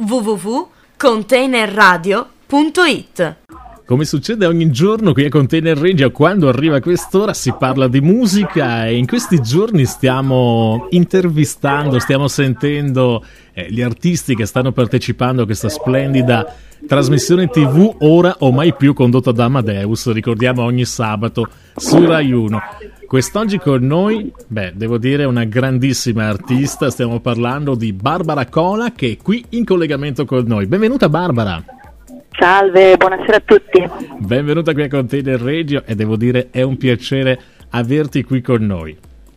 www.containerradio.it. Come succede ogni giorno qui a Container Radio, quando arriva quest'ora si parla di musica e in questi giorni stiamo intervistando, stiamo sentendo gli artisti che stanno partecipando a questa splendida trasmissione TV Ora o Mai Più condotta da Amadeus, ricordiamo ogni sabato su Rai 1. Quest'oggi con noi, devo dire una grandissima artista, stiamo parlando di Barbara Cola che è qui in collegamento con noi. Benvenuta Barbara! Salve, buonasera a tutti. Benvenuta qui a Container Radio e devo dire è un piacere averti qui con noi.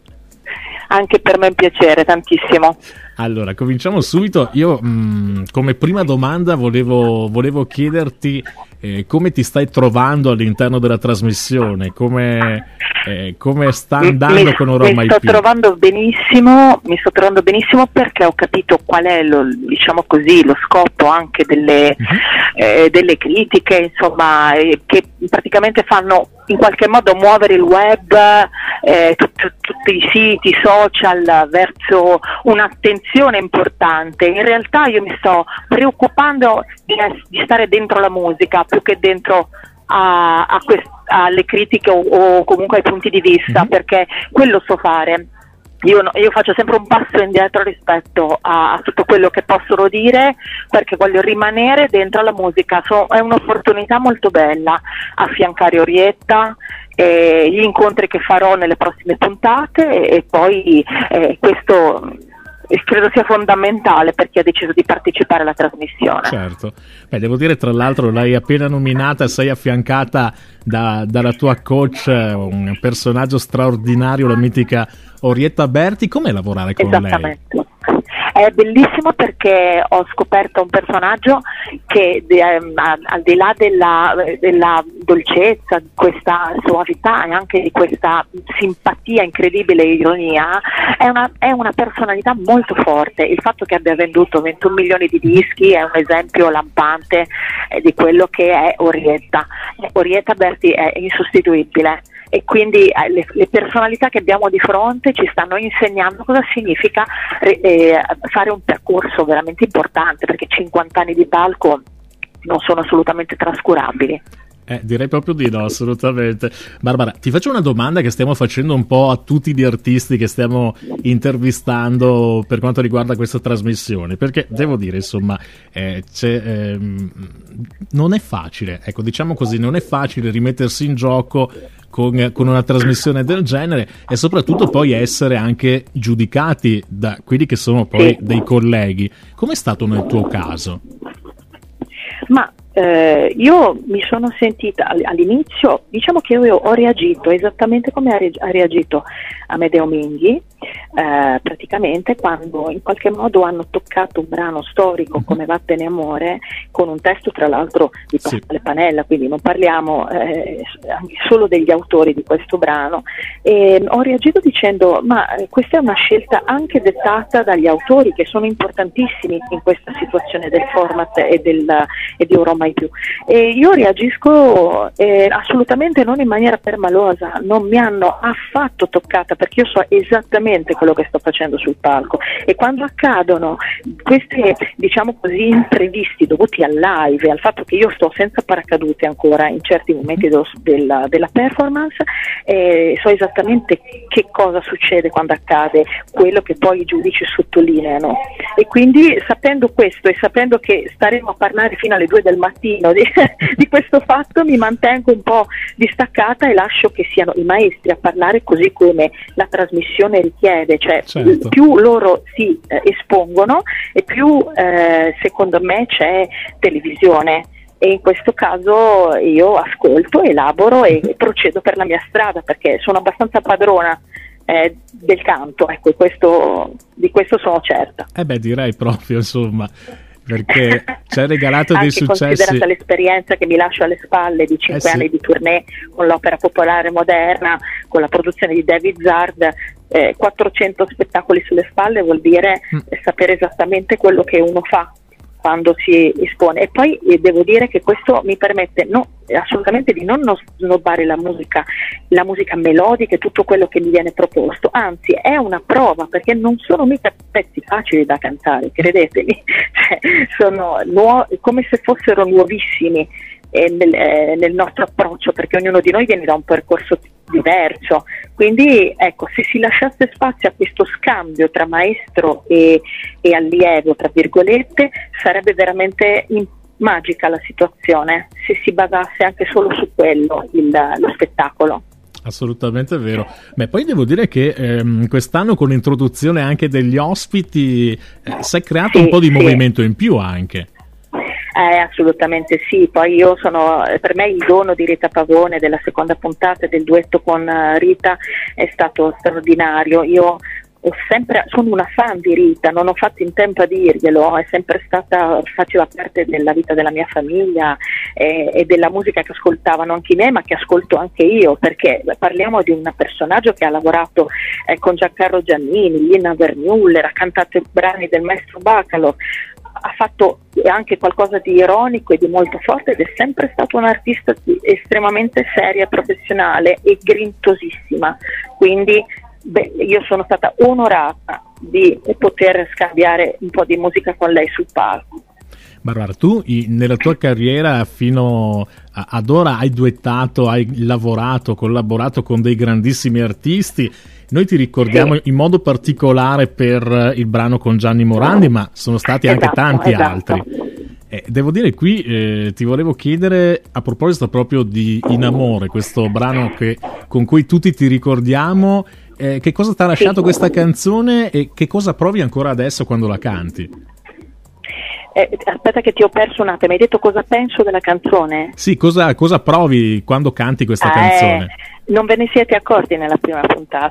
Anche per me è un piacere, tantissimo. Allora, cominciamo subito. Io come prima domanda volevo chiederti come ti stai trovando all'interno della trasmissione, come sta andando con Ora o Mai Più. Mi sto trovando benissimo perché ho capito qual è lo scopo anche delle critiche, insomma, che praticamente fanno in qualche modo muovere il web, tutti i siti, social verso un'attenzione importante. In realtà io mi sto preoccupando di stare dentro la musica più che dentro alle critiche o comunque ai punti di vista, perché quello so fare. Io faccio sempre un passo indietro rispetto a tutto quello che possono dire, perché voglio rimanere dentro la musica. È un'opportunità molto bella affiancare Orietta, gli incontri che farò nelle prossime puntate e poi questo credo sia fondamentale per chi ha deciso di partecipare alla trasmissione. Certo, devo dire tra l'altro l'hai appena nominata, sei affiancata dalla tua coach, un personaggio straordinario, la mitica Orietta Berti. Com'è lavorare con lei? Esattamente. È bellissimo perché ho scoperto un personaggio che al di là della dolcezza, di questa suavità e anche di questa simpatia incredibile e ironia, è una personalità molto forte. Il fatto che abbia venduto 21 milioni di dischi è un esempio lampante di quello che è Orietta. Orietta Berti è insostituibile. E quindi le personalità che abbiamo di fronte ci stanno insegnando cosa significa fare un percorso veramente importante, perché 50 anni di palco non sono assolutamente trascurabili. Direi proprio di no, assolutamente. Barbara, ti faccio una domanda che stiamo facendo un po' a tutti gli artisti che stiamo intervistando per quanto riguarda questa trasmissione, perché devo dire, insomma, non è facile, ecco, diciamo così, non è facile rimettersi in gioco con una trasmissione del genere e soprattutto poi essere anche giudicati da quelli che sono poi dei colleghi. Com'è stato nel tuo caso? Ma io mi sono sentita all'inizio, diciamo che io ho reagito esattamente come ha reagito Amedeo Minghi, praticamente quando in qualche modo hanno toccato un brano storico come Vattene amore, con un testo tra l'altro di Pasquale Panella, quindi non parliamo solo degli autori di questo brano, e ho reagito dicendo ma questa è una scelta anche dettata dagli autori che sono importantissimi in questa situazione del format e di Ora o Mai Più, e io reagisco assolutamente non in maniera permalosa, non mi hanno affatto toccata perché io so esattamente quello che sto facendo sul palco, e quando accadono questi, diciamo così, imprevisti dovuti al live e al fatto che io sto senza paracadute ancora in certi momenti della performance, so esattamente che cosa succede quando accade quello che poi i giudici sottolineano, e quindi sapendo questo e sapendo che staremo a parlare fino alle 2 del mattino di questo fatto, mi mantengo un po' distaccata e lascio che siano i maestri a parlare così come la trasmissione richiede, cioè più loro si espongono e più secondo me c'è televisione, e in questo caso io ascolto, elaboro e procedo per la mia strada perché sono abbastanza padrona del canto, ecco, di questo sono certa. Direi proprio, insomma, perché ci hai regalato dei successi. Considerata l'esperienza che mi lascio alle spalle di 5 anni di tournée con l'Opera Popolare Moderna, con la produzione di David Zard, 400 spettacoli sulle spalle vuol dire sapere esattamente quello che uno fa quando si espone. E poi devo dire che questo mi permette assolutamente di non snobbare la musica melodica e tutto quello che mi viene proposto, anzi è una prova, perché non sono mica pezzi facili da cantare, credetemi, sono come se fossero nuovissimi nel nostro approccio, perché ognuno di noi viene da un percorso diverso, quindi ecco, se si lasciasse spazio a questo scambio tra maestro e allievo, tra virgolette, sarebbe veramente magica la situazione, se si basasse anche solo su quello lo spettacolo. Assolutamente vero. Beh, poi devo dire che quest'anno, con l'introduzione anche degli ospiti, si è creato un po' di movimento in più anche. Assolutamente sì, poi per me il dono di Rita Pavone della seconda puntata del duetto con Rita è stato straordinario. Io sono una fan di Rita, non ho fatto in tempo a dirglielo, faceva parte della vita della mia famiglia e della musica che ascoltavano anche i miei, ma che ascolto anche io, perché parliamo di un personaggio che ha lavorato con Giancarlo Giannini, Lina Vermuller, ha cantato i brani del maestro Bacalo, ha fatto anche qualcosa di ironico e di molto forte, ed è sempre stata un'artista estremamente seria, professionale e grintosissima, quindi io sono stata onorata di poter scambiare un po' di musica con lei sul palco. Barbara, tu nella tua carriera fino ad ora hai duettato, hai lavorato, collaborato con dei grandissimi artisti. Noi ti ricordiamo in modo particolare per il brano con Gianni Morandi, ma sono stati anche tanti altri. Devo dire qui ti volevo chiedere, a proposito proprio di In Amore, questo brano con cui tutti ti ricordiamo, che cosa ti ha lasciato questa canzone e che cosa provi ancora adesso quando la canti? Aspetta che ti ho perso un attimo, hai detto cosa penso della canzone? Sì, cosa provi quando canti questa canzone? Non ve ne siete accorti nella prima puntata.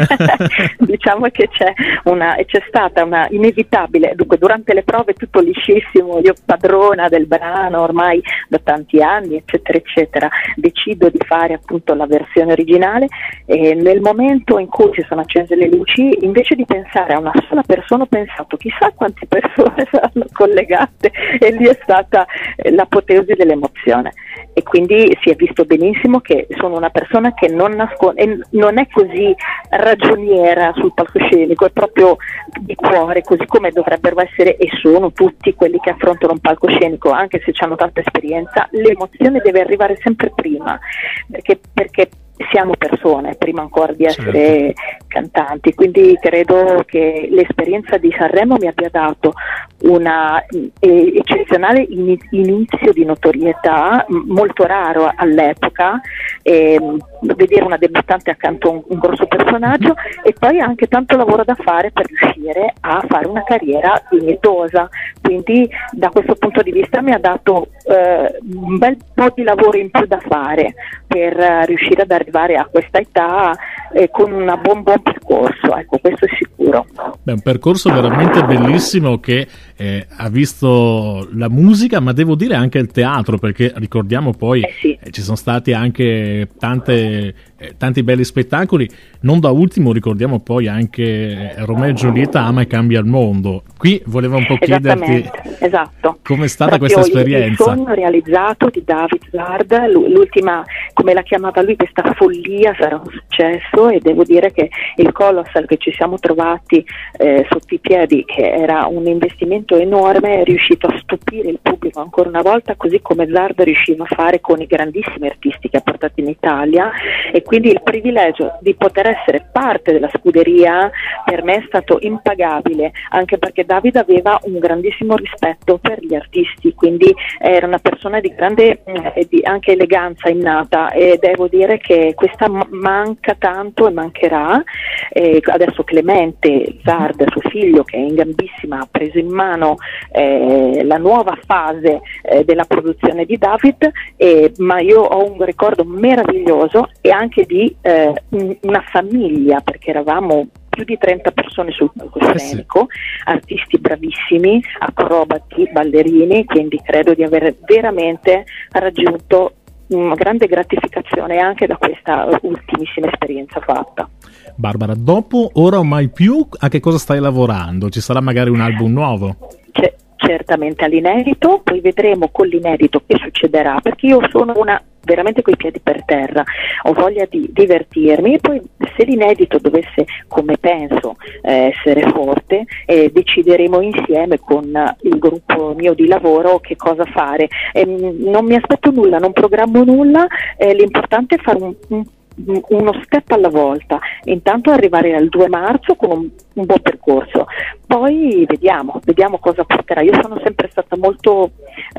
Diciamo che c'è stata una inevitabile, dunque durante le prove tutto liscissimo, io padrona del brano ormai da tanti anni, eccetera eccetera, decido di fare appunto la versione originale, e nel momento in cui si sono accese le luci, invece di pensare a una sola persona, ho pensato chissà quante persone saranno collegate, e lì è stata l'apoteosi dell'emozione. E quindi si è visto benissimo che sono una persona che non è così ragioniera sul palcoscenico, è proprio di cuore, così come dovrebbero essere e sono tutti quelli che affrontano un palcoscenico, anche se hanno tanta esperienza. L'emozione deve arrivare sempre prima, perché siamo persone prima ancora di essere cantanti, quindi credo che l'esperienza di Sanremo mi abbia dato una eccezionale inizio di notorietà, molto raro all'epoca, vedere una debuttante accanto a un grosso personaggio, e poi anche tanto lavoro da fare per riuscire a fare una carriera dignitosa, quindi da questo punto di vista mi ha dato un bel po' di lavoro in più da fare per riuscire ad arrivare a questa età con un buon percorso, ecco, questo è sicuro. Un percorso veramente bellissimo che ha visto la musica, ma devo dire anche il teatro, perché ricordiamo poi ci sono stati anche tanti belli spettacoli, non da ultimo ricordiamo poi anche Romeo e Giulietta ama e cambia il mondo. Qui volevo un po' chiederti com'è stata questa esperienza. Il sogno realizzato di David Zard, l'ultima, come la chiamava lui, questa follia sarà un successo, e devo dire che il Colossal che ci siamo trovati sotto i piedi, che era un investimento enorme, è riuscito a stupire il pubblico ancora una volta, così come Zard riusciva a fare con i grandissimi artisti che ha portato in Italia, e quindi il privilegio di poter essere parte della scuderia per me è stato impagabile, anche perché David aveva un grandissimo rispetto per gli artisti, quindi era una persona di grande anche eleganza innata, e devo dire che questa manca tanto e mancherà. Adesso Clemente Zard, suo figlio, che è in gambissima, ha preso in mano la nuova fase della produzione di David, ma io ho un ricordo meraviglioso e anche di una famiglia, perché eravamo più di 30 persone sul palcoscenico, artisti bravissimi, acrobati, ballerini, quindi credo di aver veramente raggiunto una grande gratificazione anche da questa ultimissima esperienza fatta. Barbara, dopo Ora o Mai Più, a che cosa stai lavorando? Ci sarà magari un album nuovo? certamente all'inedito, poi vedremo con l'inedito che succederà, perché io sono una veramente coi piedi per terra, ho voglia di divertirmi, e poi se l'inedito dovesse, come penso, essere forte, decideremo insieme con il gruppo mio di lavoro che cosa fare. Non mi aspetto nulla, non programmo nulla, l'importante è fare uno step alla volta, intanto arrivare al 2 marzo con un buon percorso, poi vediamo cosa porterà. Io sono sempre stata molto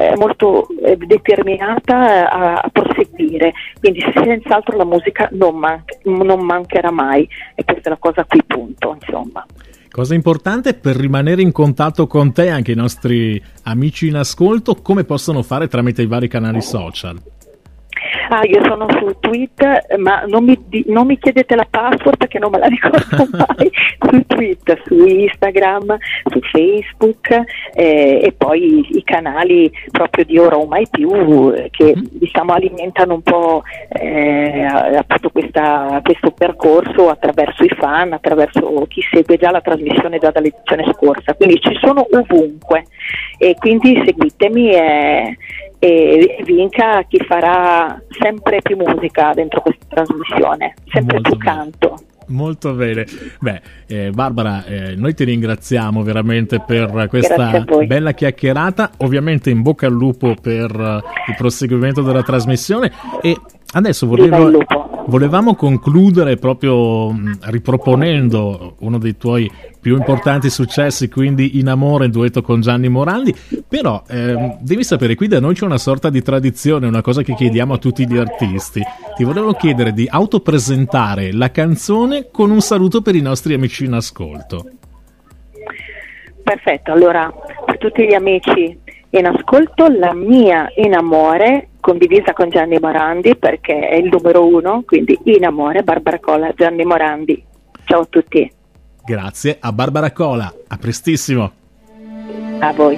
determinata a proseguire, quindi senz'altro la musica non mancherà mai, e questa è la cosa a cui punto, insomma. Cosa importante per rimanere in contatto con te, anche i nostri amici in ascolto, come possono fare tramite i vari canali social? Io sono su Twitter, ma non mi chiedete la password perché non me la ricordo mai. Su Twitter, su Instagram, su Facebook, e poi i canali proprio di Ora o Mai Più, che diciamo alimentano un po' appunto questo percorso attraverso i fan, attraverso chi segue già la trasmissione già dall'edizione scorsa, quindi ci sono ovunque, e quindi seguitemi e vinca chi farà sempre più musica dentro questa trasmissione, sempre molto più bene. canto. Molto bene. Barbara, noi ti ringraziamo veramente per questa bella chiacchierata, ovviamente in bocca al lupo per il proseguimento della trasmissione, e adesso volevamo concludere proprio riproponendo uno dei tuoi più importanti successi, quindi In Amore, in duetto con Gianni Morandi, però devi sapere, qui da noi c'è una sorta di tradizione, una cosa che chiediamo a tutti gli artisti. Ti volevo chiedere di autopresentare la canzone con un saluto per i nostri amici in ascolto. Perfetto, allora per tutti gli amici in ascolto, la mia In Amore condivisa con Gianni Morandi, perché è il numero 1, quindi In Amore, Barbara Cola, Gianni Morandi. Ciao a tutti. Grazie a Barbara Cola, a prestissimo. A voi.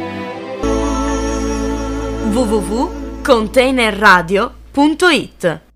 www.containerradio.it